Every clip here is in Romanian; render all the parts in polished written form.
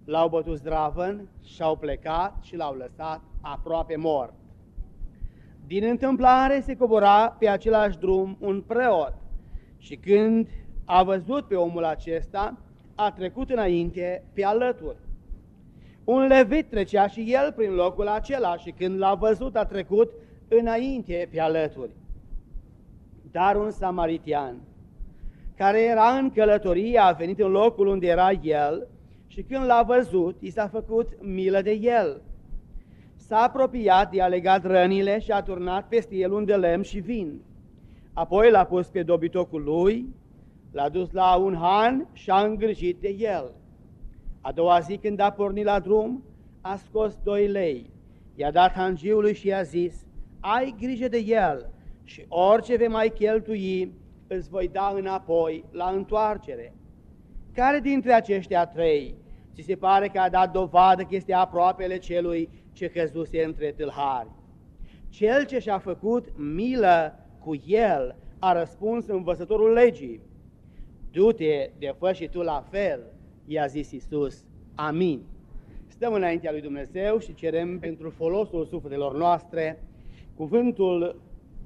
l-au bătut zdravăn și-au plecat și l-au lăsat aproape mort. Din întâmplare se cobora pe același drum un preot și când a văzut pe omul acesta, a trecut înainte pe alături. Un levit trecea și el prin locul acela și când l-a văzut, a trecut înainte pe alături. Dar un samaritian, care era în călătorie, a venit în locul unde era el și când l-a văzut, i s-a făcut milă de el. S-a apropiat, i-a legat rănile și a turnat peste el un de lemn și vin. Apoi l-a pus pe dobitocul lui, l-a dus la un han și a îngrijit de el. A doua zi, când a pornit la drum, a scos 2 lei, i-a dat hangiului și i-a zis: ai grijă de el și orice vei mai cheltui, îți voi da înapoi la întoarcere. Care dintre aceștia 3 ți se pare că a dat dovadă că este aproapele celui ce căzuse între tâlhari? Cel ce și-a făcut milă cu el, a răspuns învățătorul legii. Du-te de fă și tu la fel, i-a zis Iisus. Amin. Stăm înaintea lui Dumnezeu și cerem pentru folosul sufletelor noastre cuvântul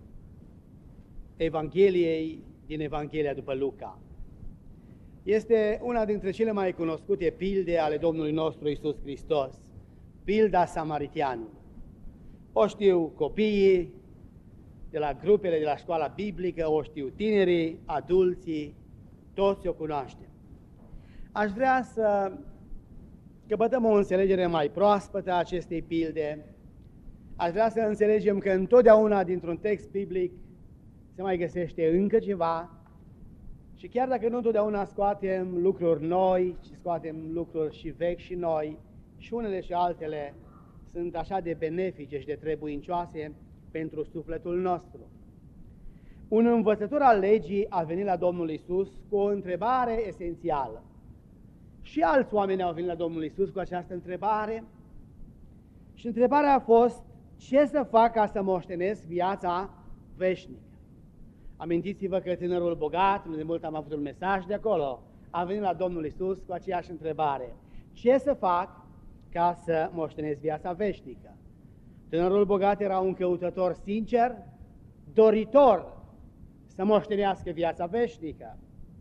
Evangheliei din Evanghelia după Luca. Este una dintre cele mai cunoscute pilde ale Domnului nostru Iisus Hristos, pilda samariteanului. O știu copiii de la grupele de la școala biblică, o știu tinerii, adulții, toți o cunoaștem. Aș vrea să căpătăm o înțelegere mai proaspătă a acestei pilde. Aș vrea să înțelegem că întotdeauna dintr-un text biblic se mai găsește încă ceva și chiar dacă nu întotdeauna scoatem lucruri noi, ci scoatem lucruri și vechi și noi, și unele și altele sunt așa de benefice și de trebuincioase pentru sufletul nostru. Un învățător al legii a venit la Domnul Iisus cu o întrebare esențială. Și alți oameni au venit la Domnul Iisus cu această întrebare și întrebarea a fost: ce să fac ca să moștenesc viața veșnică? Amintiți-vă că tânărul bogat, nu de mult am avut un mesaj de acolo, a venit la Domnul Iisus cu aceeași întrebare: ce să fac ca să moștenesc viața veșnică? Tânărul bogat era un căutător sincer, doritor să moștenească viața veșnică.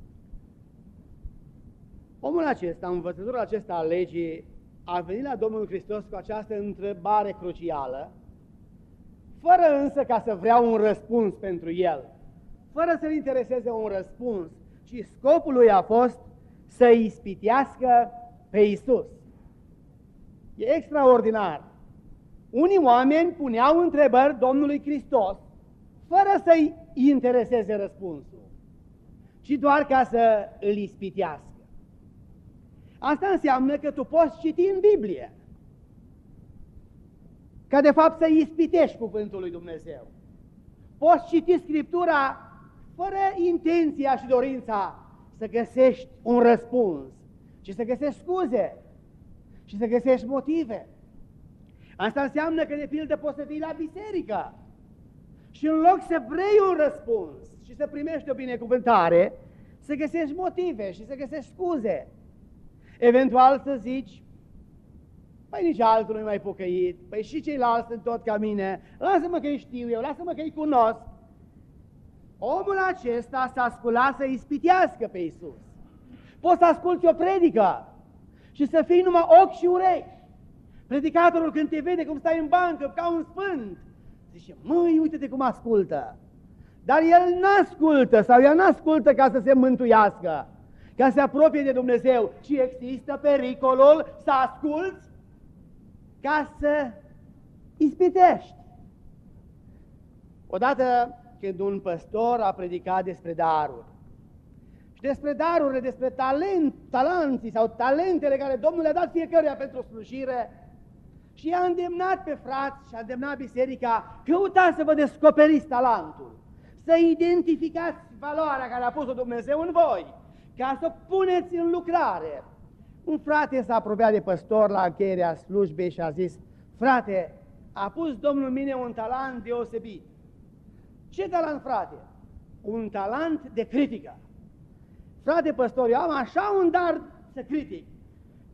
Omul acesta, învățătorul acesta al legii, a venit la Domnul Hristos cu această întrebare crucială, fără însă ca să vrea un răspuns pentru el, fără să-l intereseze un răspuns, ci scopul lui a fost să ispitească pe Iisus. E extraordinar. Unii oameni puneau întrebări Domnului Hristos, fără să-i intereseze răspunsul, ci doar ca să îl ispitească. Asta înseamnă că tu poți citi în Biblie, ca de fapt să ispitești cuvântul lui Dumnezeu. Poți citi Scriptura fără intenția și dorința să găsești un răspuns, ci să găsești scuze și să găsești motive. Asta înseamnă că, de pildă, poți să vii la biserică și în loc să vrei un răspuns și să primești o binecuvântare, să găsești motive și să găsești scuze. Eventual să zici: păi nici altul nu-i mai pocăit, păi și ceilalți sunt tot ca mine, lasă-mă că-i știu eu, lasă-mă că-i cunosc. Omul acesta s-a sculat să ispitească pe Iisus. Poți să asculți o predică și să fii numai ochi și urechi. Predicatorul, când te vede cum stai în bancă ca un sfânt, zice: măi, uite-te cum ascultă. Dar el n-ascultă sau ea n-ascultă ca să se mântuiască, ca să se apropie de Dumnezeu, ci există pericolul să asculți ca să ispitești. Odată când un păstor a predicat despre daruri și despre darurile, despre talenții sau talentele care Domnul le-a dat fiecăruia pentru slujire, și i-a îndemnat pe frați și a îndemnat biserica: căutați să vă descoperiți talentul, să identificați valoarea care a pus-o Dumnezeu în voi, ca să o puneți în lucrare. Un frate s-a apropiat de păstor la încheierea slujbei și a zis: frate, a pus Domnul în mine un talent deosebit. Ce talent, frate? Un talent de critică. Frate păstor, eu am așa un dar să critic,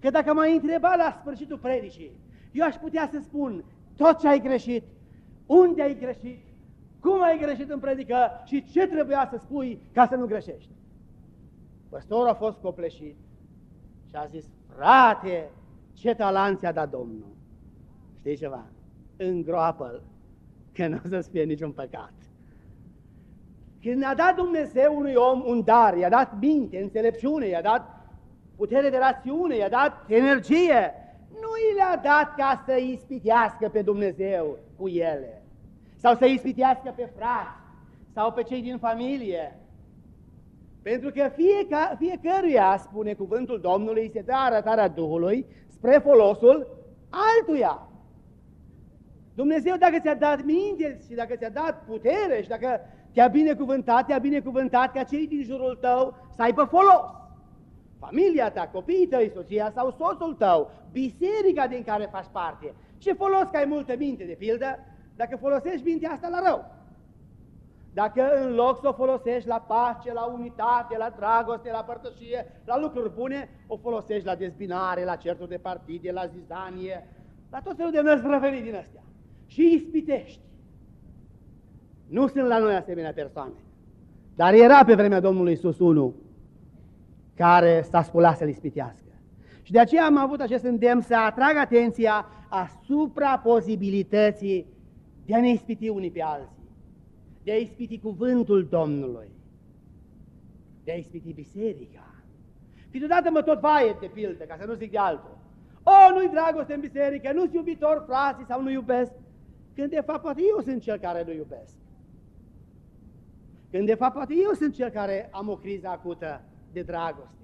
că dacă m-ai întrebat la sfârșitul predicii, eu aș putea să spun tot ce ai greșit, unde ai greșit, cum ai greșit în predică și ce trebuia să spui ca să nu greșești. Păstorul a fost copleșit și a zis, frate, ce talent ți-a dat Domnul. Știi ceva? Îngroapă-l, că nu o să-ți fie niciun păcat. Când a dat Dumnezeu unui om un dar, i-a dat minte, înțelepciune, i-a dat putere de rațiune, i-a dat energie, nu i le-a dat ca să ispitească pe Dumnezeu cu ele, sau să ispitească pe frați, sau pe cei din familie. Pentru că fiecăruia, spune cuvântul Domnului, se dă arătarea Duhului spre folosul altuia. Dumnezeu, dacă ți-a dat minte și dacă ți-a dat putere și dacă te-a binecuvântat ca cei din jurul tău să aibă folos. Familia ta, copiii tăi, soția sau soțul tău, biserica din care faci parte. Ce folos că ai multă minte, de pildă, dacă folosești mintea asta la rău? Dacă în loc să o folosești la pace, la unitate, la dragoste, la părtășie, la lucruri bune, o folosești la dezbinare, la certuri de partide, la zizanie, la tot felul de năzdrăvenii din astea. Și ispitești. Nu sunt la noi asemenea persoane. Dar era pe vremea Domnului Iisus unul care s-a sculat să-l ispitească. Și de aceea am avut acest îndemn să atrag atenția asupra posibilității de a ne ispiti unii pe alții, de a ispiti cuvântul Domnului, de a ispiti biserica. Câteodată mă tot vaie, de pildă, ca să nu zic de altul. Nu-i dragoste în biserică, nu-s iubitor frații sau nu iubesc, când de fapt poate eu sunt cel care nu iubesc. Când de fapt poate eu sunt cel care am o criză acută de dragoste.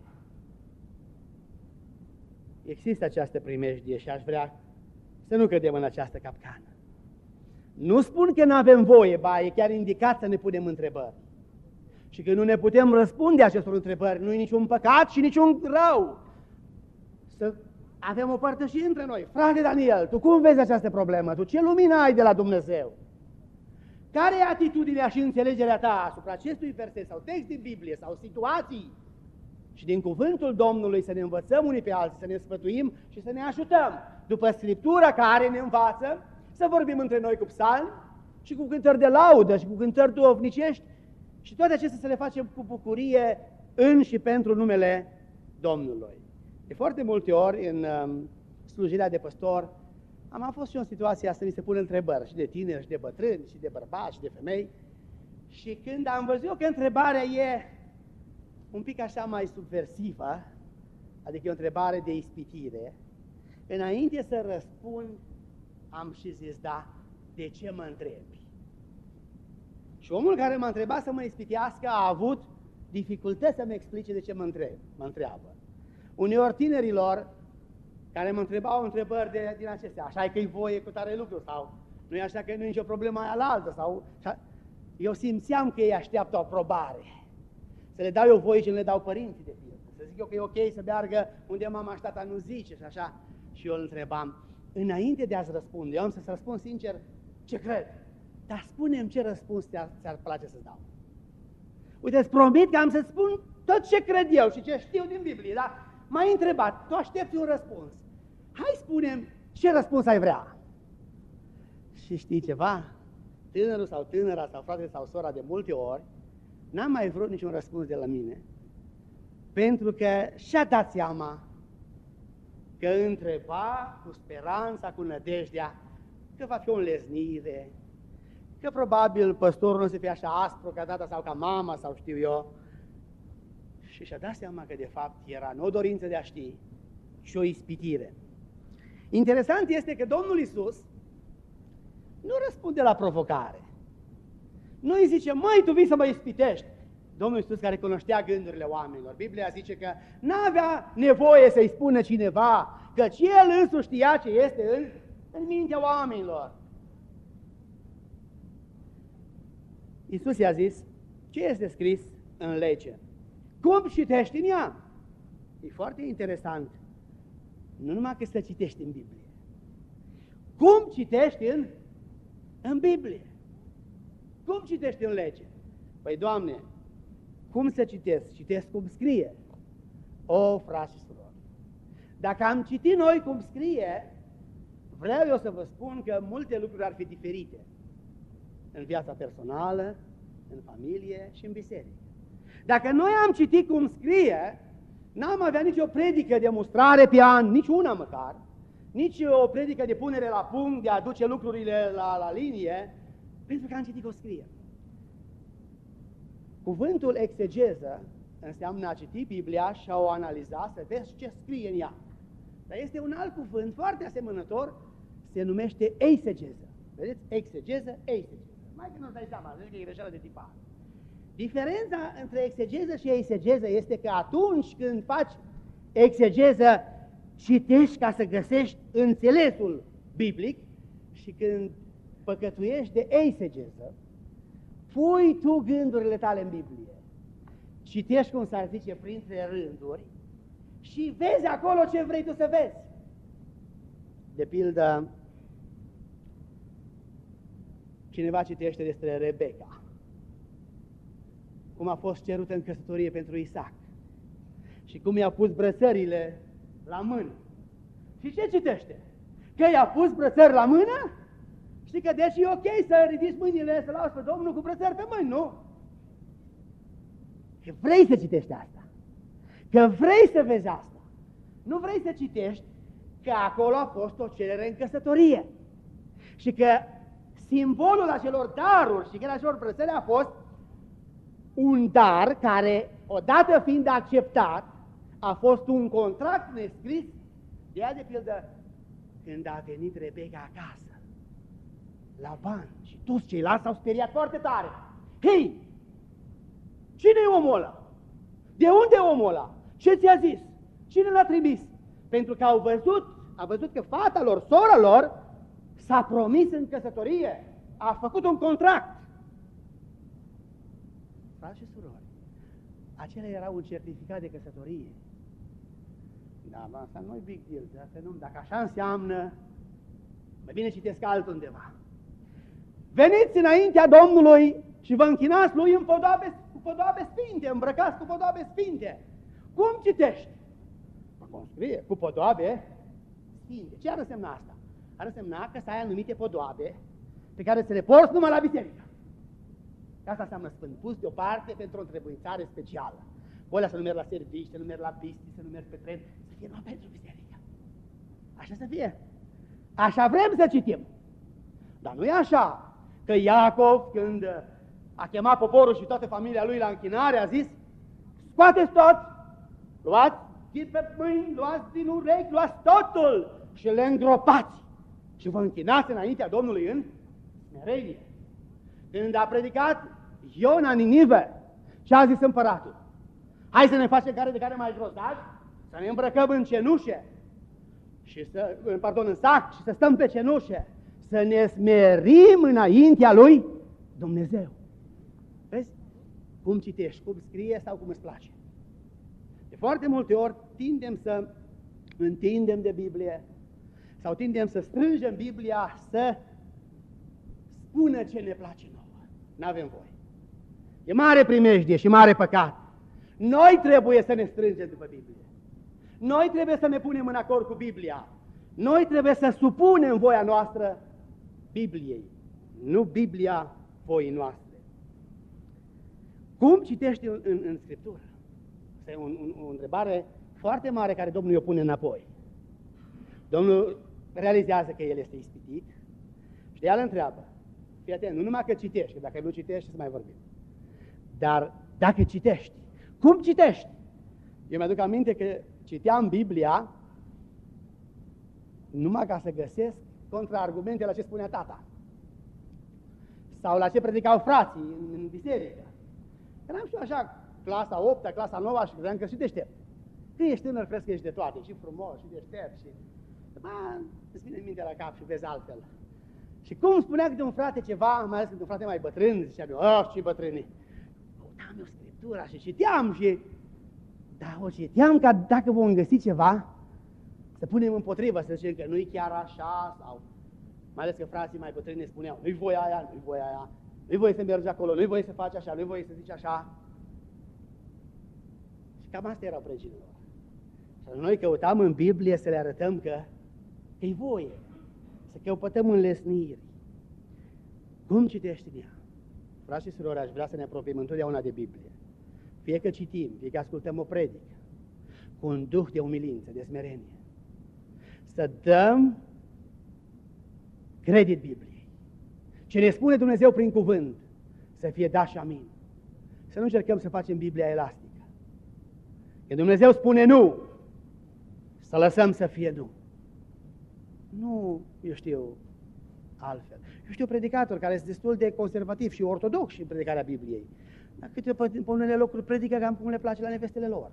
Există această primejdie și aș vrea să nu cădem în această capcană. Nu spun că nu avem voie, ba, e chiar indicat să ne punem întrebări. Și că nu ne putem răspunde acestor întrebări, nu e niciun păcat și niciun rău. Să avem o părtășie între noi. Frate Daniel, tu cum vezi această problemă? Tu ce lumină ai de la Dumnezeu? Care e atitudinea și înțelegerea ta asupra acestui verset sau text din Biblie sau situații? Și din cuvântul Domnului să ne învățăm unii pe alții, să ne sfătuim și să ne ajutăm. După Scriptura care ne învață să vorbim între noi cu psalmi și cu cântări de laudă și cu cântări duhovnicești și toate acestea să le facem cu bucurie în și pentru numele Domnului. De foarte multe ori în slujirea de păstor am fost și eu în situația să mi se pun întrebări și de tineri și de bătrâni și de bărbați și de femei și când am văzut că întrebarea e un pic așa mai subversivă, adică e o întrebare de ispitire, înainte să răspund am și zis, da, de ce mă întrebi? Și omul care m-a întrebat să mă ispitească a avut dificultăți să-mi explice de ce mă întreabă. Uneori tinerilor care mă întrebau întrebări din acestea, așa e că-i voie cu tare lucru sau nu e așa că nu e nicio problemă aia la altă sau... Eu simțeam că ei așteaptă o aprobare. Să le dau eu voie și nu le dau părinții de pildă. Să zic eu că e ok să meargă unde mama și tata nu zice și așa. Și eu îl întrebam, înainte de a-ți răspunde, eu am să-ți răspund sincer ce cred, dar spune-mi ce răspuns ți-ar place să-ți dau. Uite, îți promit că am să-ți spun tot ce cred eu și ce știu din Biblie, dar m-ai întrebat, tu aștepți un răspuns. Hai spune-mi ce răspuns ai vrea. Și știi ceva? Tânărul sau tânăra sau fratele sau sora de multe ori n-am mai vrut niciun răspuns de la mine, pentru că și-a dat seama că întreba cu speranța, cu nădejdea, că va fi o înleznire, că probabil păstorul nu se fie așa aspru ca tata sau ca mama sau știu eu. Și și-a dat seama că de fapt era nu o dorință de a ști, ci o ispitire. Interesant este că Domnul Iisus nu răspunde la provocare. Nu îi zice, măi, tu vii să mă ispitești. Domnul Iisus care cunoștea gândurile oamenilor. Biblia zice că n-avea nevoie să-i spună cineva, căci El însuși știa ce este în mintea oamenilor. Iisus i-a zis, ce este scris în lege? Cum citești în ea? E foarte interesant. Nu numai că să citești în Biblie. Cum citești în Biblie? Cum citești în lege? Păi, Doamne, cum să citesc? Citesc cum scrie. O, frați și surori, Dacă am citit noi cum scrie, vreau eu să vă spun că multe lucruri ar fi diferite în viața personală, în familie și în biserică. Dacă noi am citit cum scrie, n-am avea nicio predică de mustrare pe an, nici una măcar, nici o predică de punere la punct, de a aduce lucrurile la linie, pentru că am citit cum scrie. Cuvântul exegeză înseamnă a citi Biblia și a o analiza, să vezi ce scrie în ea. Dar este un alt cuvânt foarte asemănător, se numește eisegeză. Vedeți? Exegeză, eisegeză. Mai că nu-ți dai seama, zic că e greșeală de tipar. Diferența între exegeză și eisegeză este că atunci când faci exegeză, citești ca să găsești înțelesul biblic și când păcătuiești de eisegeză, pui tu gândurile tale în Biblie. Citești, cum s-ar zice, printre rânduri și vezi acolo ce vrei tu să vezi. De pildă, cineva citește despre Rebecca, cum a fost cerută în căsătorie pentru Isaac și cum i-a pus brățările la mână. Și ce citește? Că i-a pus brățări la mână? Știi că deci e ok să ridici mâinile, să lauzi pe Domnul cu brățări pe mâini, nu? Că vrei să citești asta, că vrei să vezi asta. Nu vrei să citești că acolo a fost o cerere în căsătorie și că simbolul acelor daruri și că acelor brățări a fost un dar care, odată fiind acceptat, a fost un contract nescris. De aia, de pildă, când a venit Rebecca acasă, Laban și toți ceilalți s-au speriat foarte tare. Hei, cine e omul ăla? De unde e omul ăla? Ce ți-a zis? Cine l-a trimis? Pentru că a văzut că fata lor, sora lor, s-a promis în căsătorie, a făcut un contract. Frați și surori, acela era un certificat de căsătorie. Da, asta nu e big deal, dacă așa înseamnă, mai bine citesc altundeva. Veniți înaintea Domnului și vă închinați lui cu podoabe sfinte, îmbrăcați cu podoabe sfinte. Cum citești? Cum scrie? Cu podoabe sfinte. Ce ar însemna asta? Ar însemna că să ai anumite podoabe pe care să le porți numai la biserică. Asta înseamnă sfânt, pus deoparte pentru o întrebuințare specială. Bolea să nu merg la servici, să nu merg la bisti, să nu merg pe tren, să fie numai pentru biserică. Așa să fie. Așa vrem să citim. Dar nu e așa că Iacov, când a chemat poporul și toată familia lui la închinare, a zis: scoateți tot, luați din pe mâini, luați din urechi, luați totul și le îngropați și vă închinați înaintea Domnului în smerenie. Când a predicat Iona în Ninive, ce a zis împăratul? Hai să ne facem care de care mai grozavi, să ne îmbrăcăm în cenușe, în sac și să stăm pe cenușe, să ne smerim înaintea lui Dumnezeu. Vezi? Cum citești, cum scrie sau cum îți place. De foarte multe ori tindem să întindem de Biblie sau tindem să strângem Biblia să spună ce ne place nouă. N-avem voie. E mare primejdie și mare păcat. Noi trebuie să ne strângem după Biblie. Noi trebuie să ne punem în acord cu Biblia. Noi trebuie să supunem voia noastră Bibliei, nu Biblia voii noastre. Cum citești în Scriptură? Asta e o întrebare foarte mare care Domnul o pune înapoi. Domnul realizează că el este ispitit și de el întreabă: fii atent, nu numai că citești, că dacă nu citești, să mai vorbim. Dar dacă citești, cum citești? Eu mi-aduc aminte că citeam Biblia numai ca să găsesc contraargumente la ce spunea tata sau la ce predicau frații în biserică. Eram și eu așa, clasa 8-a, clasa 9-a și credeam că și deștept. Când ești tânăr, crezi că ești de toate, și frumos, și deștept, și îți vine mintea la cap și vezi altfel. Și cum spunea câte un frate ceva, mai ales câte un frate mai bătrân, ziceam eu, ce bătrâni. Căutam eu Scriptura și citeam și... Dar o citeam ca dacă vom găsi ceva, să punem împotrivă, să zicem că nu-i chiar așa, sau... Mai ales că frații mai bătrâni ne spuneau: nu-i voia aia, nu-i voia aia, nu-i voie să mergi acolo, nu-i voie să faci așa, nu-i voie să zici așa. Și cam asta erau pregile lor. Și Noi căutam în Biblie să le arătăm că e voie, să căutăm înlesniri. Cum citești în ea? Frați și surori, aș vrea să ne apropiem întotdeauna de Biblie. Fie că citim, fie că ascultăm o predică, cu un duh de umilință, de smerenie. Să dăm credit Bibliei. Ce ne spune Dumnezeu prin cuvânt, să fie da și amin. Să nu încercăm să facem Biblia elastică. Când Dumnezeu spune nu, să lăsăm să fie nu. Nu, eu știu, altfel. Eu știu predicatori care sunt destul de conservativi și ortodoxi în predicarea Bibliei. Dar câte pe unele locuri predică cam cum le place la nevestele lor.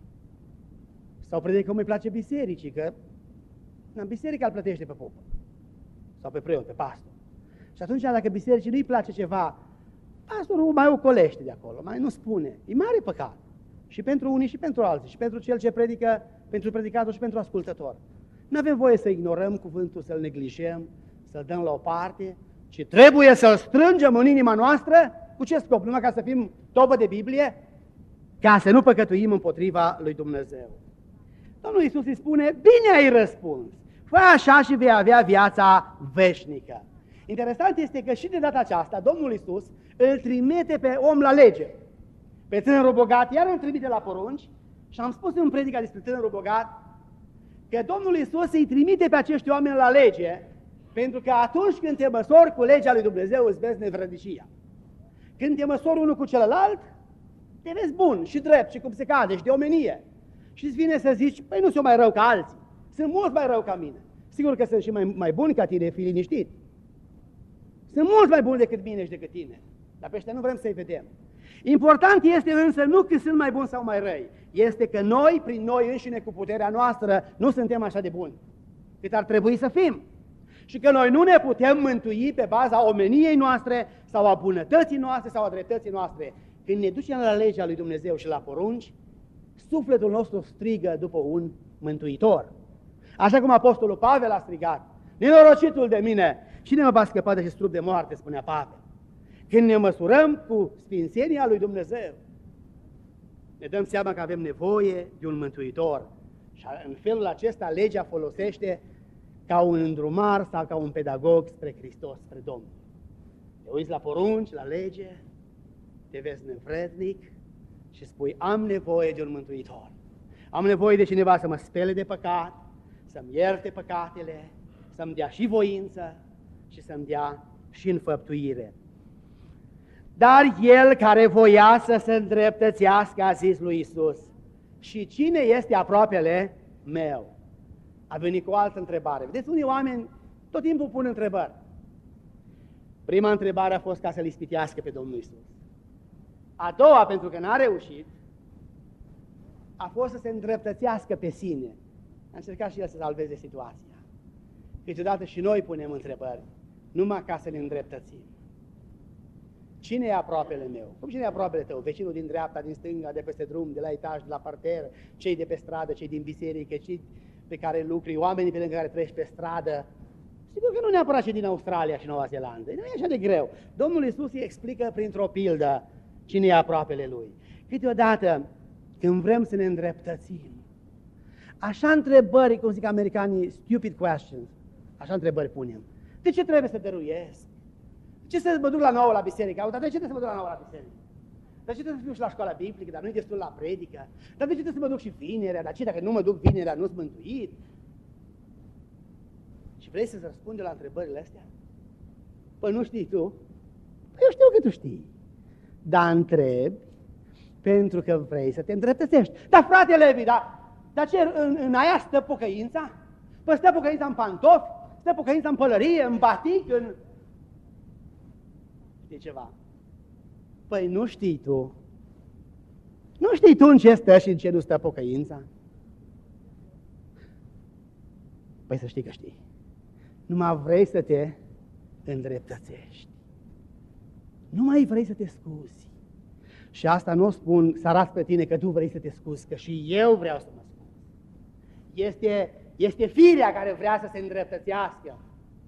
Sau predică cum îi place bisericii, că biserica îl plătește pe popă. Sau pe preot, pe pastor. Și atunci, dacă bisericii nu-i place ceva, pastorul mai ocolește de acolo, mai nu spune. E mare păcat. Și pentru unii și pentru alții. Și pentru cel ce predică, pentru predicator și pentru ascultător. Nu avem voie să ignorăm cuvântul, să-l neglijăm, să-l dăm la o parte, ci trebuie să-l strângem în inima noastră. Cu ce scop? Numai ca să fim tobă de Biblie? Ca să nu păcătuim împotriva lui Dumnezeu. Domnul Iisus îi spune, bine ai răspuns, fă așa și vei avea viața veșnică. Interesant este că și de data aceasta Domnul Iisus îl trimite pe om la lege. Pe tânărul bogat, iar îl trimite la porunci. Și am spus în predica despre tânărul bogat că Domnul Iisus îi trimite pe acești oameni la lege, pentru că atunci când te măsori cu legea lui Dumnezeu îți vezi nevrădnicia. Când te măsori unul cu celălalt, te vezi bun și drept și cum se cade și de omenie. Și îți vine să zici, păi nu sunt mai rău ca alții, sunt mult mai rău ca mine. Sigur că sunt și mai buni ca tine, fii liniștit. Sunt mult mai buni decât mine și decât tine, dar pe ăștia nu vrem să-i vedem. Important este însă nu că sunt mai buni sau mai răi, este că noi, prin noi înșine, cu puterea noastră, nu suntem așa de buni cât ar trebui să fim. Și că noi nu ne putem mântui pe baza omeniei noastre sau a bunătății noastre sau a dreptății noastre. Când ne ducem la legea lui Dumnezeu și la porunci, sufletul nostru strigă după un mântuitor. Așa cum apostolul Pavel a strigat, nenorocitul de mine, cine mă va scăpa de acest trup de moarte, spunea Pavel. Când ne măsurăm cu sfințenia lui Dumnezeu, ne dăm seama că avem nevoie de un mântuitor. Și în felul acesta legea folosește ca un îndrumar sau ca un pedagog spre Hristos, spre Domnul. Te uiți la porunci, la lege, te vezi nevrednic și spui, am nevoie de un mântuitor. Am nevoie de cineva să mă spele de păcat, să-mi ierte păcatele, să-mi dea și voință și să-mi dea și înfăptuire. Dar el care voia să se îndreptățească a zis lui Iisus, și cine este aproapele meu? A venit cu o altă întrebare. Vedeți, unii oameni tot timpul pun întrebări. Prima întrebare a fost ca să-L ispitească pe Domnul Iisus. A doua, pentru că n-a reușit, a fost să se îndreptățească pe sine. A încercat și el să salveze situația. Câteodată și noi punem întrebări, numai ca să ne îndreptățim. Cine e aproapele meu? Cum cine e aproapele tău? Vecinul din dreapta, din stânga, de peste drum, de la etaj, de la parter, cei de pe stradă, cei din biserică, cei pe care lucri, oamenii pe lângă care treci pe stradă. Sigur că nu neapărat cei din Australia și Noua Zeelandă. Nu e așa de greu. Domnul Iisus îi explică printr-o pildă cine e aproapele Lui. Câteodată, când vrem să ne îndreptățim, așa întrebări, cum zic americanii, stupid questions, așa întrebări punem. De ce trebuie să dăruiesc? De ce să mă duc la nouă la biserică? Dar de ce trebuie să mă duc la nouă la biserică? Dar de ce trebuie să fiu și la școala biblică, dar nu-i destul la predică? Dar de ce trebuie să mă duc și vinerea? Dar ce, dacă nu mă duc vinerea, nu-s mântuit? Și vrei să-ți răspunde la întrebările astea? Păi nu știi tu? Păi eu știu că tu știi. Dar întrebi pentru că vrei să te îndreptățești. Dar frate Levi, dar ce, în aia stă pocăința? Păi stă pocăința în pantofi, stă pocăința în pălărie, în batic, în... Știi ceva? Păi nu știi tu. Nu știi tu în ce stă și în ce nu stă pocăința? Păi să știi că știi. Numai vrei să te îndreptățești. Nu mai vrei să te scuzi. Și asta nu o spun să arăt pe tine că tu vrei să te scuzi, că și eu vreau să mă scuz. Este firea care vrea să se îndreptățească.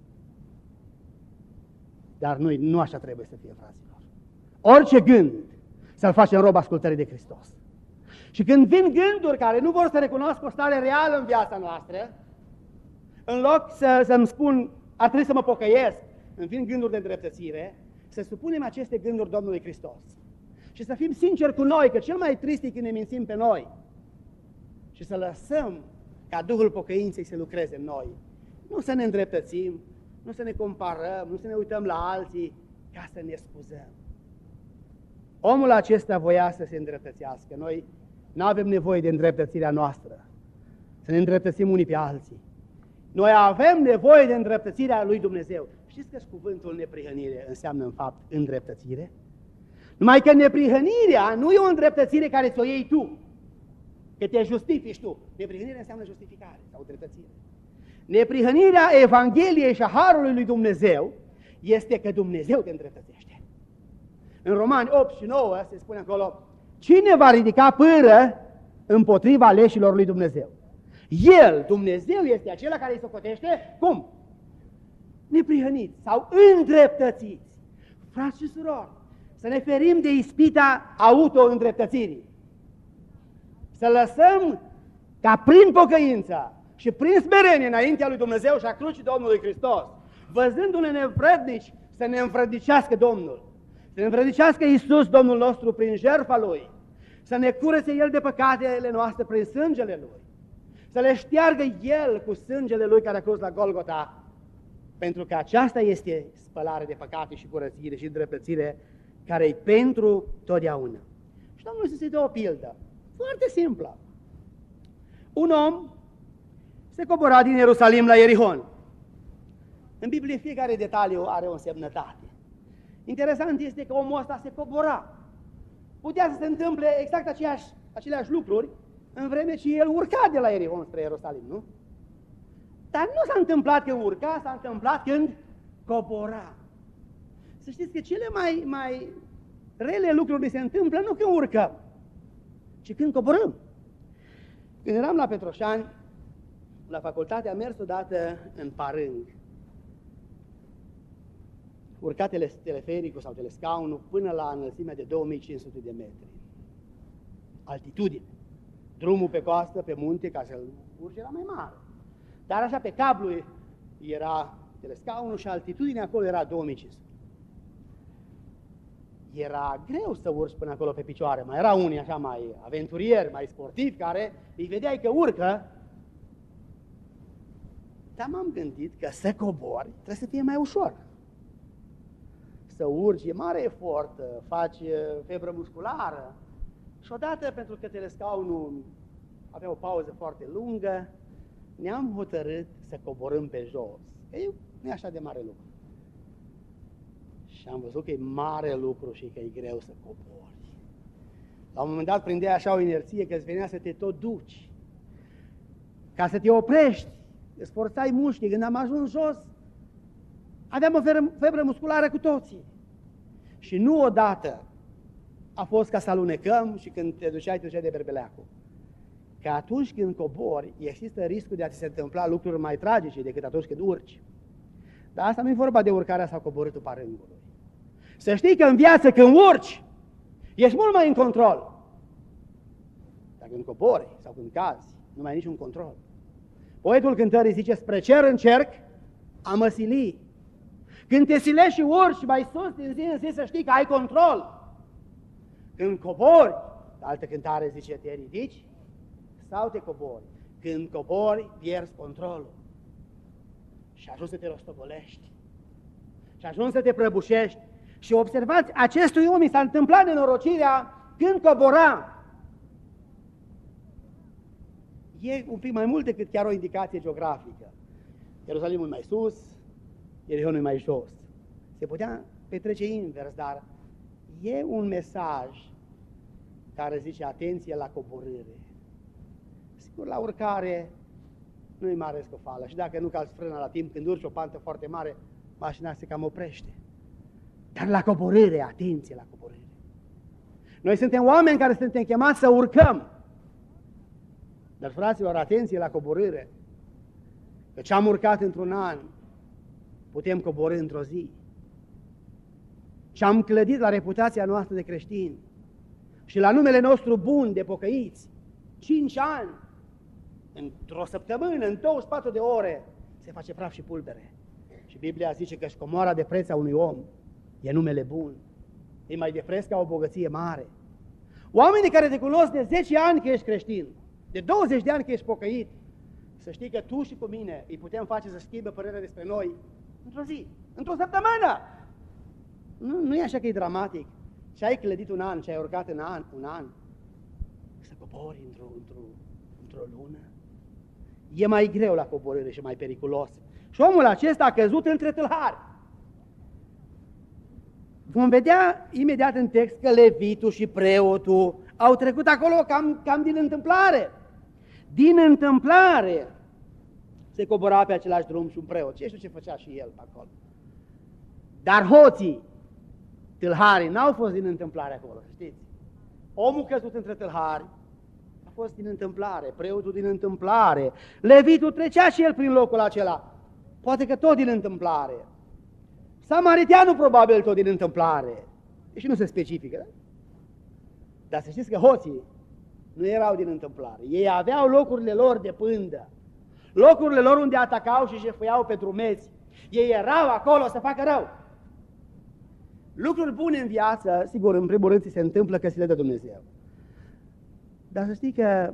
Dar nu așa trebuie să fie, fraților. Orice gând să-l facem rob ascultării de Hristos. Și când vin gânduri care nu vor să recunoască o stare reală în viața noastră, în loc să-mi spun, ar trebui să mă pocăiesc, îmi vin gânduri de îndreptățire, să supunem aceste gânduri Domnului Hristos. Și să fim sinceri cu noi, că cel mai trist e când ne mințim pe noi. Și să lăsăm ca Duhul pocăinței să lucreze în noi. Nu să ne îndreptățim, nu să ne comparăm, nu să ne uităm la alții, ca să ne scuzăm. Omul acesta voia să se îndreptățească. Noi nu avem nevoie de îndreptățirea noastră, să ne îndreptățim unii pe alții. Noi avem nevoie de îndreptățirea lui Dumnezeu. Știți că cuvântul neprihănire înseamnă în fapt îndreptățire? Numai că neprihănirea nu e o îndreptățire care ți-o iei tu, că te justifici tu. Neprihănirea înseamnă justificare sau îndreptățire. Neprihănirea Evangheliei și a Harului lui Dumnezeu este că Dumnezeu te îndreptățește. În Romani 8 și 9 se spune acolo: cine va ridica pâră împotriva leșilor lui Dumnezeu? El, Dumnezeu, este acela care îi socotește, cum? Neprihăniți sau îndreptățiți. Frați și surori, să ne ferim de ispita auto-îndreptățirii. Să lăsăm ca prin pocăință și prin smerenie înaintea lui Dumnezeu și a crucii Domnului Hristos, văzându-ne nevrednici, să ne învrednicească Domnul. Să ne învrednicească Iisus, Domnul nostru, prin jertfa Lui. Să ne curățe El de păcatele noastre prin sângele Lui. Să le șteargă El cu sângele Lui care a curs la Golgota. Pentru că aceasta este spălare de păcate și curățire și îndreptățire care e pentru totdeauna. Și Domnul se dă o pildă foarte simplă. Un om se cobora din Ierusalim la Ierihon. În Biblie fiecare detaliu are o însemnătate. Interesant este că omul ăsta se cobora. Putea să se întâmple exact aceleași lucruri în vreme ce el urca de la Ierihon spre Ierusalim, nu? Dar nu s-a întâmplat când urca, s-a întâmplat când cobora. Să știți că cele mai rele lucruri se întâmplă nu când urcăm, ci când coborâm. Când eram la Petroșani, la facultate, am mers odată în Parâng. Urca telefericul sau telescaunul până la înălțimea de 2500 de metri. Altitudine. Drumul pe coastă, pe munte, ca să-l urci, era mai mare. Dar așa pe cablu era telescaunul și altitudinea acolo era 2500. Era greu să urci până acolo pe picioare. Mai erau unii așa mai aventurieri, mai sportivi, care îi vedeai că urcă. Dar m-am gândit că să cobori trebuie să fie mai ușor. Să urci e mare efort, faci febră musculară. Și odată, pentru că telescaunul avea o pauză foarte lungă, ne-am hotărât să coborâm pe jos. Nu e așa de mare lucru. Și am văzut că e mare lucru și că e greu să cobori. La un moment dat prindeai așa o inerție că îți venea să te tot duci. Ca să te oprești, îți forțai mușchii. Când am ajuns jos, aveam o febră musculară cu toții. Și nu odată a fost ca să alunecăm și când te duceai de berbeleacul. Că atunci când cobori, există riscul de a ți se întâmpla lucruri mai tragice decât atunci când urci. Dar asta nu e vorba de urcarea sau coborâtul Parângului. Să știi că în viață, când urci, ești mult mai în control. Dar când cobori sau când cazi, nu mai ai niciun control. Poetul cântării zice: spre cer încerc a mă sili. Când te silești și urci mai sus din zi în zi, să știi că ai control. Când cobori, altă cântare zice: te ridici sau te cobori. Când cobori, pierzi controlul. Și ajungi să te rostogolești. Și ajungi să te prăbușești. Și observați, acestui om i s-a întâmplat nenorocirea când cobora. E un pic mai mult decât chiar o indicație geografică. Ierusalimul mai sus, Ierihonul mai jos. Se putea petrece invers, dar e un mesaj care zice: atenție la coborâre. Sigur, la urcare nu-i mare scofală și dacă nu calci frâna la timp, când urci o pantă foarte mare, mașina se cam oprește. Dar la coborâre, atenție la coborâre. Noi suntem oameni care suntem chemați să urcăm. Dar, fraților, atenție la coborâre. Că ce am urcat într-un an, putem coborî într-o zi. Ce am clădit la reputația noastră de creștini, și la numele nostru bun de pocăiți, 5 ani, într-o săptămână, în 24 de ore, se face praf și pulbere. Și Biblia zice că scomoara de preț a unui om e numele bun. E mai de preț ca o bogăție mare. Oamenii care te cunosc de 10 ani că ești creștin, de 20 de ani că ești pocăit, să știi că tu și cu mine îi putem face să schimbe părerea despre noi într-o zi, într-o săptămână. Nu e așa că e dramatic. Ce ai clădit un an, ce ai urcat în un an, să cobori într-o lună. E mai greu la coborâre și mai periculos. Și omul acesta a căzut între tâlhari. Vom vedea imediat în text că levitul și preotul au trecut acolo cam din întâmplare. Din întâmplare se cobora pe același drum și un preot. Ce știu ce făcea și el pe acolo. Dar hoții, tâlharii, n-au fost din întâmplare acolo, știți? Omul căzut între tâlhari a fost din întâmplare, preotul din întâmplare, levitul trecea și el prin locul acela, poate că tot din întâmplare. Samariteanul probabil tot din întâmplare, și nu se specifică, da? Dar să știți că hoții nu erau din întâmplare, ei aveau locurile lor de pândă, locurile lor unde atacau și jefuiau pe drumeți, ei erau acolo să facă rău. Lucruri bune în viață, sigur, în primul rând ți se întâmplă că ți le dă Dumnezeu. Dar să știi că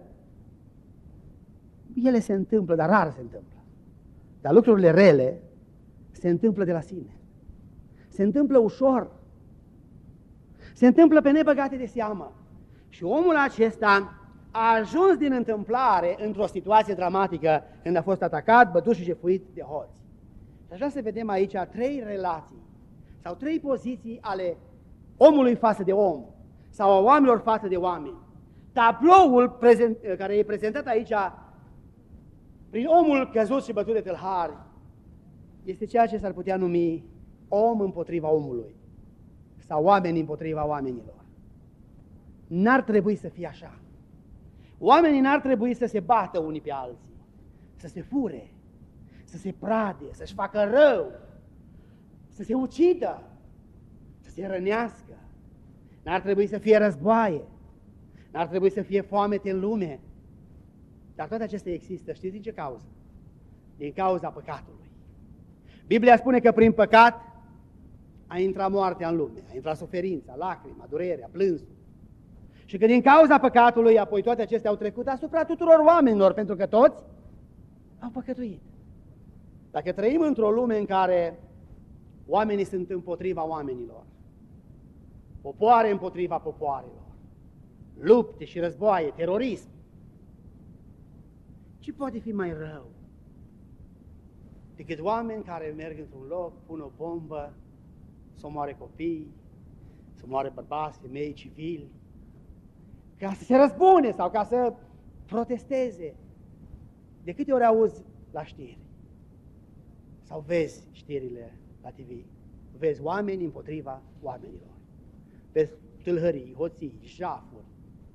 ele se întâmplă, dar rar se întâmplă. Dar lucrurile rele se întâmplă de la sine. Se întâmplă ușor. Se întâmplă pe nebăgate de seamă. Și omul acesta a ajuns din întâmplare într-o situație dramatică când a fost atacat, bătut și jefuit de hoți. Și aș vrea să vedem aici 3 relații sau 3 poziții ale omului față de om sau a oamenilor față de oameni. Tabloul care e prezentat aici prin omul căzut și bătut de tâlhari este ceea ce s-ar putea numi om împotriva omului sau oameni împotriva oamenilor. N-ar trebui să fie așa. Oamenii n-ar trebui să se bată unii pe alții, să se fure, să se prade, să-și facă rău, să se ucidă, să se rănească. N-ar trebui să fie războaie, n-ar trebui să fie foamete în lume. Dar toate acestea există, știți din ce cauză? Din cauza păcatului. Biblia spune că prin păcat a intrat moartea în lume, a intrat suferința, lacrima, durerea, plânsul. Și că din cauza păcatului, apoi toate acestea au trecut asupra tuturor oamenilor, pentru că toți au păcătuit. Dacă trăim într-o lume în care oamenii sunt împotriva oamenilor, popoare împotriva popoarelor, lupte și războaie, terorism, ce poate fi mai rău decât oameni care merg într-un loc, pun o bombă, să omoare copii, să omoare bărbați, femei, civili, ca să se răzbune sau ca să protesteze. De câte ori auzi la știri sau vezi știrile la TV, vezi oameni împotriva oamenilor, vezi tâlhării, hoții, jafuri,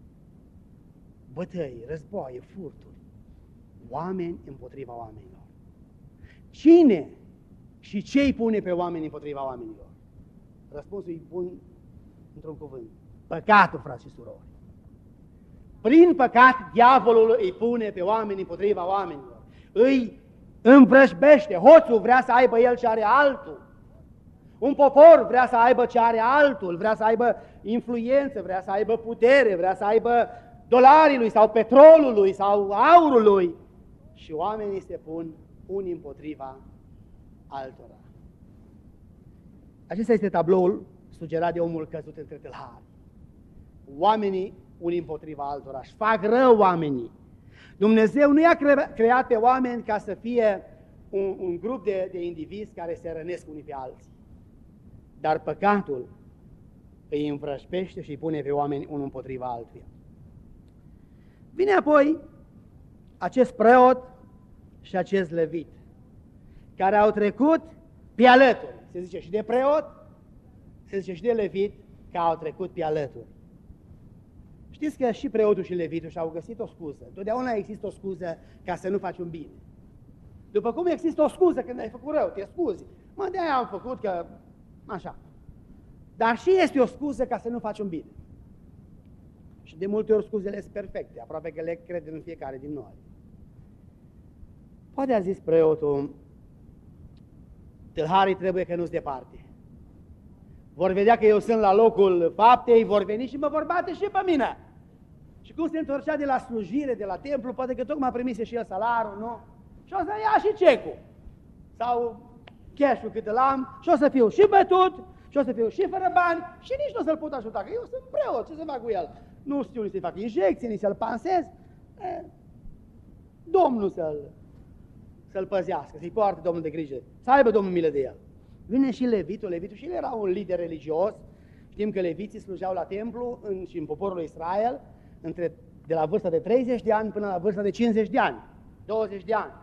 bătăi, războaie, furturi, oameni împotriva oamenilor. Cine și ce îi pune pe oameni împotriva oamenilor? Răspunsul îi pun într-un cuvânt: păcatul, frați și surori. Prin păcat, diavolul îi pune pe oameni împotriva oamenilor. Îi îmvrăjbește. Hoțul vrea să aibă el ce are altul. Un popor vrea să aibă ce are altul, vrea să aibă influență, vrea să aibă putere, vrea să aibă dolarii lui sau petrolul lui sau aurul lui. Și oamenii se pun unii împotriva altora. Acesta este tabloul sugerat de omul căzut între tâlhari. Oamenii unii împotriva altora, își fac rău oamenii. Dumnezeu nu i-a creat pe oameni ca să fie un grup de indivizi care se rănesc unii pe alții. Dar păcatul îi învrăjbește și îi pune pe oameni unul împotriva altuia. Vine apoi acest preot și acest levit, care au trecut pe alături. Se zice și de preot, se zice și de levit, că au trecut pe alături. Știți că și preotul și levitul și-au găsit o scuză. Totdeauna există o scuză ca să nu faci un bine. După cum există o scuză când ai făcut rău, te scuzi. Mă, de-aia am făcut că... așa. Dar și este o scuză ca să nu faci un bine. Și de multe ori scuzele sunt perfecte, aproape că le credem în fiecare din noi. Poate a zis preotul, tâlharii trebuie că nu-s departe. Vor vedea că eu sunt la locul faptei, vor veni și mă vor bate și pe mine. Și cum se întorcea de la slujire, de la templu, poate că tocmai primise și el salarul, nu? Și o să ia și cecul. Sau cash-ul cât îl am și o să fiu și bătut, și o să fiu și fără bani și nici nu o să-l pot ajuta, că eu sunt preot, ce să fac cu el? Nu știu nici să-i fac injecții, nici să-l pansez. Domnul să-l păzească, să-i poarte Domnul de grijă, să aibă Domnul milă de el. Vine și Levitul și el era un lider religios. Știm că leviții slujeau la templu și în poporul lui Israel de la vârsta de 30 de ani până la vârsta de 50 de ani, 20 de ani.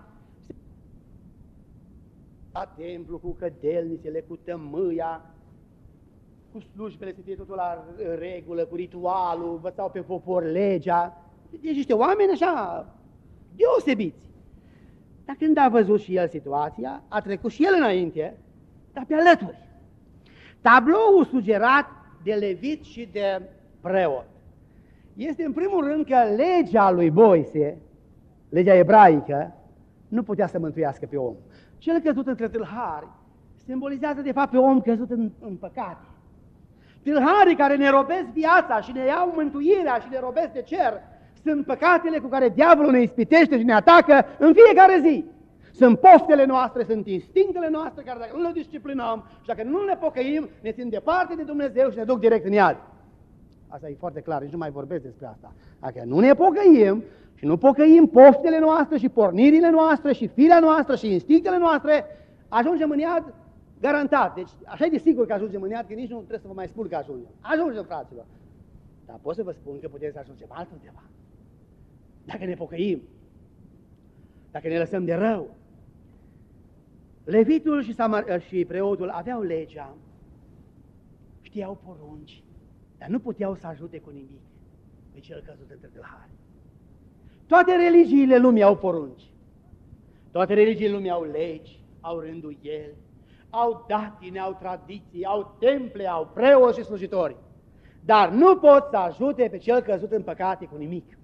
La templu cu cădelnițele, cu tămâia, cu slujbele să fie totul la regulă, cu ritualul, învățau pe popor legea. Deci niște oameni așa deosebiți. Dar când a văzut și el situația, a trecut și el înainte, dar pe alături. Tabloul sugerat de levit și de preot este în primul rând că legea lui Moise, legea ebraică, nu putea să mântuiască pe om. Cel căzut între tâlhari simbolizează de fapt pe om căzut în păcate. Tâlharii care ne robesc viața și ne iau mântuirea și ne robesc de cer sunt păcatele cu care diavolul ne ispitește și ne atacă în fiecare zi. Sunt poftele noastre, sunt instinctele noastre care dacă nu le disciplinăm și dacă nu ne pocăim, ne țin departe de Dumnezeu și ne duc direct în iad. Asta e foarte clar, nici nu mai vorbesc despre asta. Dacă nu ne pocăim și nu pocăim poftele noastre și pornirile noastre și firea noastră și instinctele noastre, ajungem în iad garantat. Deci așa e de sigur că ajungem în iad, că nici nu trebuie să vă mai spun că ajungem. Ajungem, fraților. Dar pot să vă spun că puteți să ajungem altundeva. Dacă ne pocăim, dacă ne lăsăm de rău. Levitul și preotul aveau legea, știau porunci, dar nu puteau să ajute cu nimic pe cel căzut între tâlhari. Toate religiile lumii au porunci, toate religiile lumii au legi, au rânduieli, au datine, au tradiții, au temple, au preoți și slujitori, dar nu pot să ajute pe cel căzut în păcate cu nimic.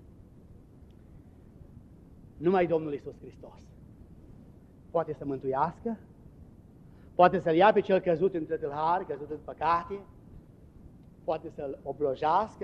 Numai Domnul Iisus Hristos poate să mântuiască, poate să-l ia pe cel căzut între tâlhari, căzut în păcate, poate să-l oblojească,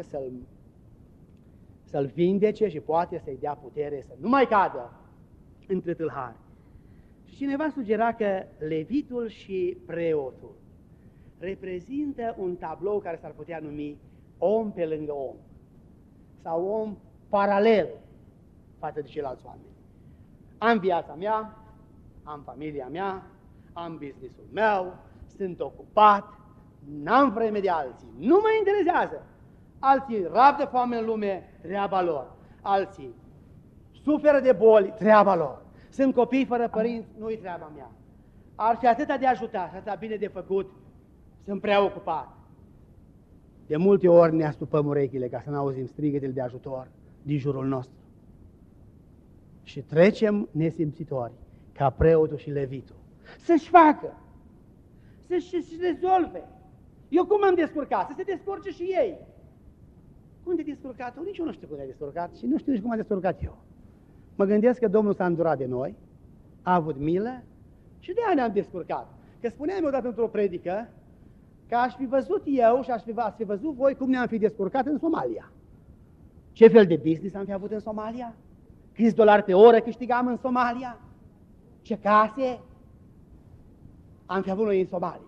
să-l vindece și poate să-i dea putere să nu mai cadă între tâlhari. Și cineva sugera că levitul și preotul reprezintă un tablou care s-ar putea numi om pe lângă om sau om paralel față de ceilalți oameni. Am viața mea, am familia mea, am business-ul meu, sunt ocupat, n-am vreme de alții, nu mă interesează. Alții rabdă foame în lume, treaba lor. Alții suferă de boli, treaba lor. Sunt copii fără părinți, nu-i treaba mea. Ar fi atâta de ajutat, atâta bine de făcut, sunt prea ocupat. De multe ori ne astupăm urechile ca să n-auzim strigătele de ajutor din jurul nostru. Și trecem nesimțitori, ca preotul și levitul, să-și facă, să-și rezolve. Eu cum am descurcat? Să se descurce și ei. Cum te-ai descurcat tu? Nici eu nu știu cum te-ai descurcat și nu știu nici cum am descurcat eu. Mă gândesc că Domnul s-a îndurat de noi, a avut milă și de aia ne-am descurcat. Că spuneam eu odată într-o predică că aș fi văzut eu și ați fi văzut voi cum ne-am fi descurcat în Somalia. Ce fel de business am fi avut în Somalia? Câți dolari pe oră câștigam în Somalia? Ce case am fi avut noi în Somalia?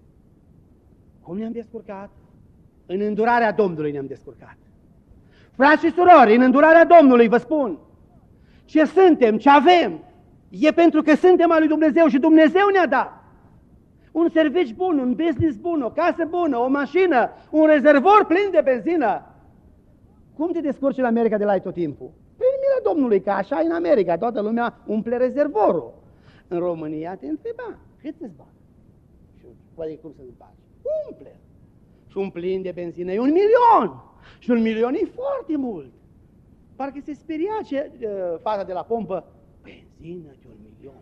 Cum ne-am descurcat? În îndurarea Domnului ne-am descurcat. Frați și surori, în îndurarea Domnului vă spun, ce suntem, ce avem, e pentru că suntem al lui Dumnezeu și Dumnezeu ne-a dat. Un serviciu bun, un business bun, o casă bună, o mașină, un rezervor plin de benzină. Cum te descurci în America de la ai tot timpul? Prin mila Domnului, că așa e în America, toată lumea umple rezervorul. În România te întreba, cât îți bani? Și poate cum să-ți bagi? Umple. Și un plin de benzină e 1 milion. Și 1 milion e foarte mult. Parcă se speria fata de la pompă, benzină de 1 milion.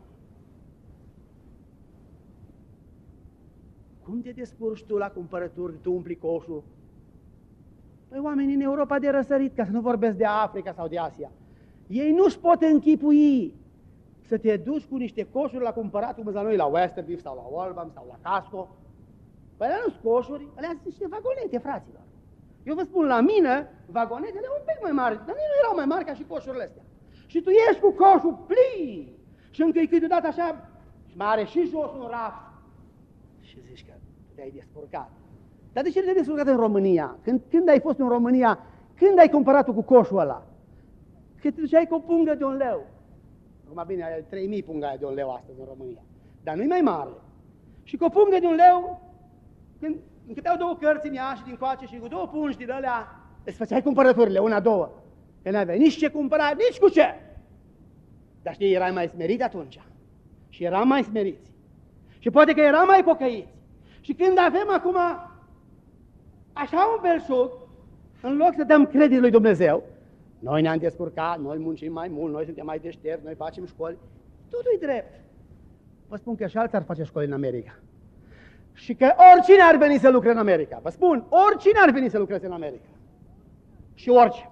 Cum te descurci tu la cumpărături, tu umpli coșul? Păi oamenii în Europa de răsărit, ca să nu vorbesc de Africa sau de Asia, ei nu-și pot închipui să te duci cu niște coșuri la cumpărat, cum la noi, la Westerbeef sau la Walmart sau la Casco. Păi alea nu-s coșuri, alea sunt niște vagonete, fraților. Eu vă spun, la mine, vagonetele un pic mai mari, dar nici nu erau mai mari ca și coșurile astea. Și tu ieși cu coșul plin și încă câteodată așa, și mai are și jos un raft. Și zici că te-ai descurcat. Dar de ce te-ai descurcat în România? Când ai fost în România, când ai cumpărat-o cu coșul ăla? Că te duceai cu o pungă de 1 leu. Acum bine, ai 3000 punga de 1 leu astăzi în România. Dar nu-i mai mare. Și cu o pungă de 1 leu, când încăpeau 2 cărți în ea și din coace și cu 2 pungi din alea, îți făceai cumpărăturile, 1-2. Că n-aveai nici ce cumpăra, nici cu ce. Dar știi, erai mai smerit atunci. Și eram mai smeriți. Și poate că eram mai pocăiți. Și când avem acum așa un belșug, în loc să dăm credit lui Dumnezeu, noi ne-am descurcat, noi muncim mai mult, noi suntem mai deștepți, noi facem școli, totul-i drept. Vă spun că și alții ar face școli în America. Și că oricine ar veni să lucre în America. Vă spun, oricine ar veni să lucreze în America. Și orice.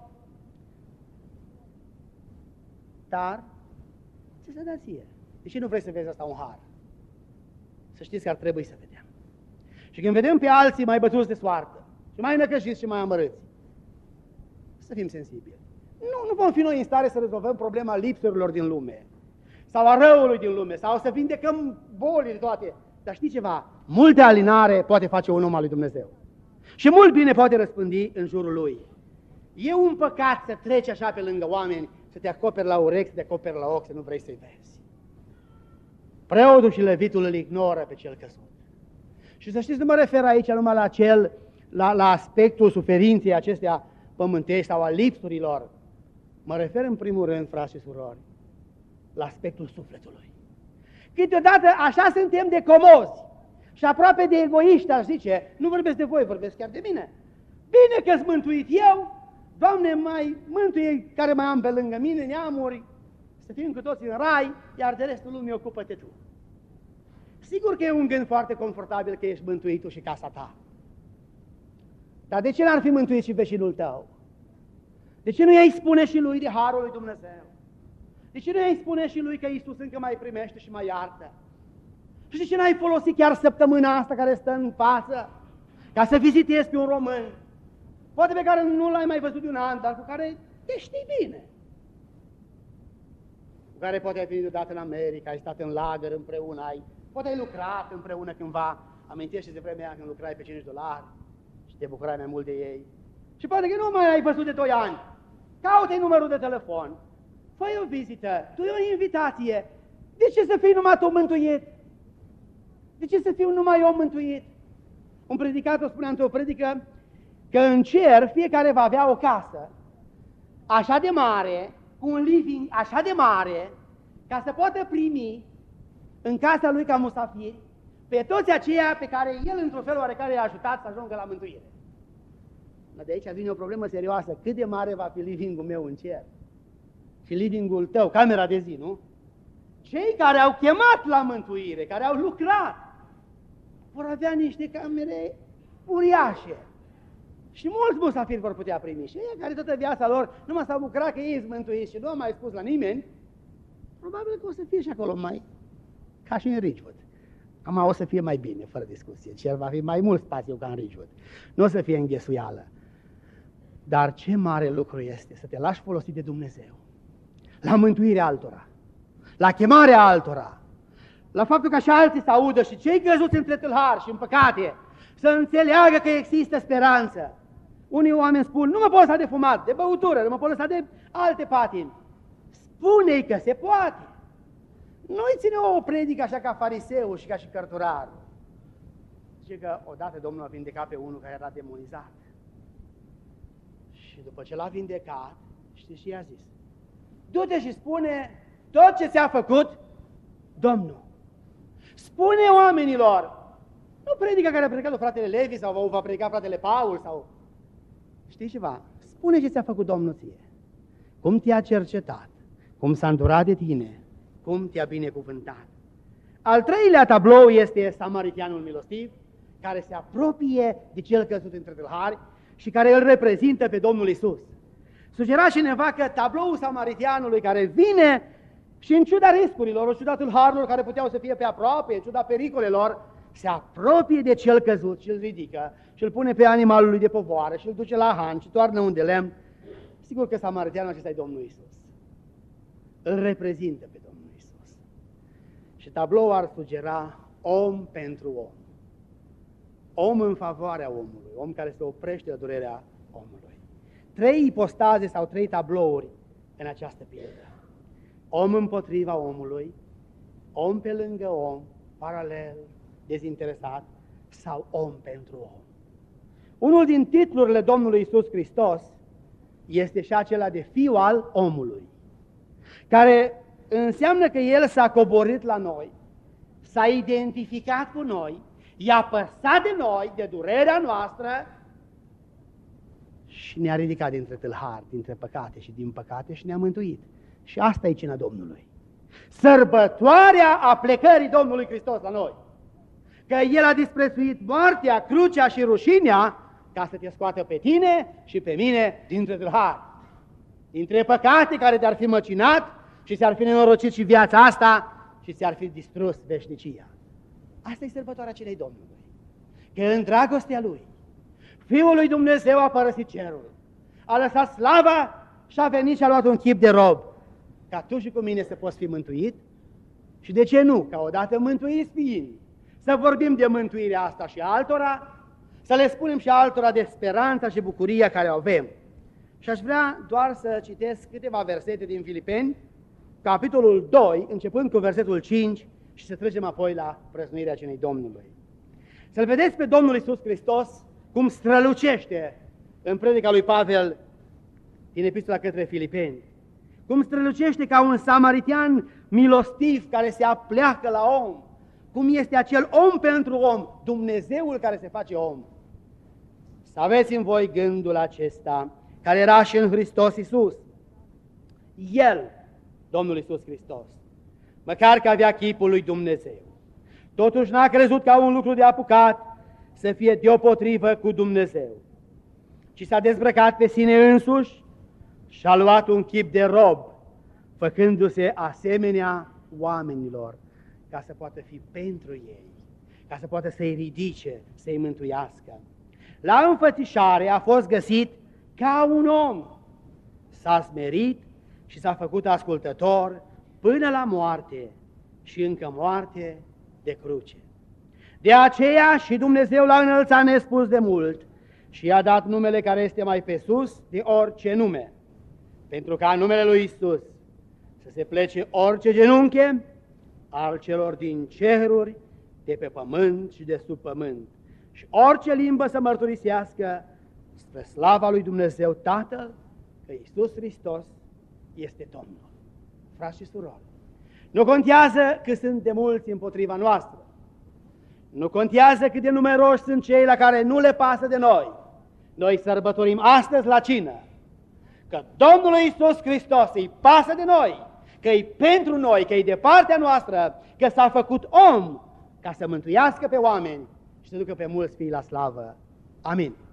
Dar, ce să dați ție? De ce nu vrei să vezi asta un har? Să știți că ar trebui să vedem. Și când vedem pe alții mai bătuți de soartă, și mai năcăjiți și mai amărâți, să fim sensibili. Nu vom fi noi în stare să rezolvăm problema lipsurilor din lume, sau a răului din lume, sau să vindecăm bolile toate. Dar știi ceva? Multe alinare poate face un om al lui Dumnezeu. Și mult bine poate răspândi în jurul lui. E un păcat să treci așa pe lângă oameni, să te acoperi la urechi, să te acoperi la ochi, să nu vrei să-i vezi. Preotul și levitul îl ignoră pe cel căzut. Și să știți, nu mă refer aici numai la aspectul suferinței acestea pământești sau a lipsurilor. Mă refer în primul rând, frați și surori, la aspectul sufletului. Câteodată așa suntem de comozi și aproape de egoiști, aș zice, nu vorbesc de voi, vorbesc chiar de mine. Bine că-s mântuit eu, Doamne, mai mântuie care mai am pe lângă mine, neamuri, să fim cu toți în rai, iar de restul lumii ocupă-te tu. Sigur că e un gând foarte confortabil că ești mântuit tu și casa ta. Dar de ce n-ar fi mântuit și vecinul tău? De ce nu i-ai spune și lui de harul lui Dumnezeu? De ce nu i-ai spune și lui că Iisus încă mai primește și mai iartă? Și de ce n-ai folosit chiar săptămâna asta care stă în față ca să vizitezi pe un român, poate pe care nu l-ai mai văzut de un an, dar cu care te știi bine, cu care poate ai venit odată în America, ai stat în lagăr împreună, poate ai lucrat împreună cândva, amintește de vremea când lucrai pe $5 și te bucurai mai mult de ei. Și poate că nu mai ai văzut de 2 ani. Caută-i numărul de telefon, fă-i o vizită, du-i o invitație. De ce să fii numai tu mântuit? De ce să fiu numai eu mântuit? Un predicator spunea într-o predică că în cer fiecare va avea o casă așa de mare, cu un living așa de mare, ca să poată primi în casa lui ca musafiri pe toți aceia pe care el într-un fel oarecare i-a ajutat să ajungă la mântuire. Dar de aici vine o problemă serioasă. Cât de mare va fi living-ul meu în cer? Și living-ul tău, camera de zi, nu? Cei care au chemat la mântuire, care au lucrat, vor avea niște camere uriașe. Și mulți musafiri vor putea primi. Și ei care toată viața lor numai s-au bucurat că ei sunt mântuiți și nu au mai spus la nimeni, probabil că o să fie și acolo mai, ca și în Ridgewood. Acum o să fie mai bine, fără discuție. Cer va fi mai mult spațiu ca în Ridgewood. Nu o să fie înghesuială. Dar ce mare lucru este să te lași folosit de Dumnezeu la mântuirea altora, la chemarea altora, la faptul că și alții să audă și cei căzuți între tâlhari și în păcate să înțeleagă că există speranță. Unii oameni spun, nu mă pot lăsa de fumat, de băutură, nu mă pot lăsa de alte patimi. Spune-i că se poate. Nu-i ține o predică așa ca fariseu și ca și cărturarul. Zice că odată Domnul a vindecat pe unul care era demonizat. Și după ce l-a vindecat, știți ce i-a zis? Du-te și spune tot ce ți-a făcut Domnul. Spune oamenilor, nu predica care a predicat fratele Levi sau va predica fratele Paul sau... Știi ceva? Spune ce ți-a făcut Domnul ție. Cum te-a cercetat, cum s-a îndurat de tine, cum te-a binecuvântat. Al treilea tablou este samaritianul milostiv, care se apropie de cel căzut între tâlhari și care îl reprezintă pe Domnul Isus. Sugera cineva că tabloul samaritianului care vine și în ciuda riscurilor, în ciuda tâlharilor care puteau să fie pe aproape, în ciuda pericolelor, se apropie de cel căzut și îl ridică și îl pune pe animalul lui de povoară și îl duce la han și toarnă un de lemn. Sigur că samaritianul acesta e Domnul Isus. Îl reprezintă pe Domnul Isus. Și tabloul ar sugera om pentru om. Om în favoarea omului, om care se oprește de durerea omului. 3 ipostaze sau 3 tablouri în această pildă. Om împotriva omului, om pe lângă om, paralel, dezinteresat, sau om pentru om. Unul din titlurile Domnului Iisus Hristos este și acela de Fiu al omului, care înseamnă că El s-a coborât la noi, s-a identificat cu noi, i-a păsat de noi, de durerea noastră și ne-a ridicat dintre tâlhari, dintre păcate și din păcate și ne-a mântuit. Și asta e cina Domnului. Sărbătoarea aplecării Domnului Hristos la noi. Că El a disprețuit moartea, crucea și rușinea ca să te scoată pe tine și pe mine dintre tâlhari, dintre păcate care te-ar fi măcinat și ți-ar fi nenorocit și viața asta și ți-ar fi distrus veșnicia. Asta e sărbătoarea cinei Domnului. Că în dragostea Lui, Fiul lui Dumnezeu a părăsit cerul, a lăsat slava și a venit și a luat un chip de rob, ca tu și cu mine să poți fi mântuit și de ce nu, ca odată mântuiți fiind, să vorbim de mântuirea asta și altora, să le spunem și altora de speranța și bucuria care o avem. Și aș vrea doar să citesc câteva versete din Filipeni, capitolul 2, începând cu versetul 5 și să trecem apoi la prăznuirea cinei Domnului. Să-L vedeți pe Domnul Iisus Hristos cum strălucește în predica lui Pavel din epistola către Filipeni. Cum strălucește ca un samaritian milostiv care se apleacă la om. Cum este acel om pentru om, Dumnezeul care se face om. Să aveți în voi gândul acesta, care era și în Hristos Iisus. El, Domnul Iisus Hristos, măcar că avea chipul lui Dumnezeu, totuși n-a crezut ca un lucru de apucat să fie deopotrivă cu Dumnezeu, ci s-a dezbrăcat pe sine însuși și a luat un chip de rob, făcându-se asemenea oamenilor, ca să poată fi pentru ei, ca să poată să-i ridice, să-i mântuiască. La înfățișare a fost găsit ca un om, s-a smerit și s-a făcut ascultător până la moarte și încă moarte de cruce. De aceea și Dumnezeu l-a înălțat nespus de mult și i-a dat numele care este mai pe sus de orice nume, pentru ca în numele lui Iisus să se plece orice genunche al celor din ceruri, de pe pământ și de sub pământ, și orice limbă să mărturisească spre slava lui Dumnezeu Tatăl că Iisus Hristos este Domnul. Frați și surori, nu contează cât sunt de mulți împotriva noastră, nu contează cât de numeroși sunt cei la care nu le pasă de noi. Noi sărbătorim astăzi la cină că Domnul Iisus Hristos îi pasă de noi, că e pentru noi, că e de partea noastră, că s-a făcut om ca să mântuiască pe oameni și să ducă pe mulți fii la slavă. Amin.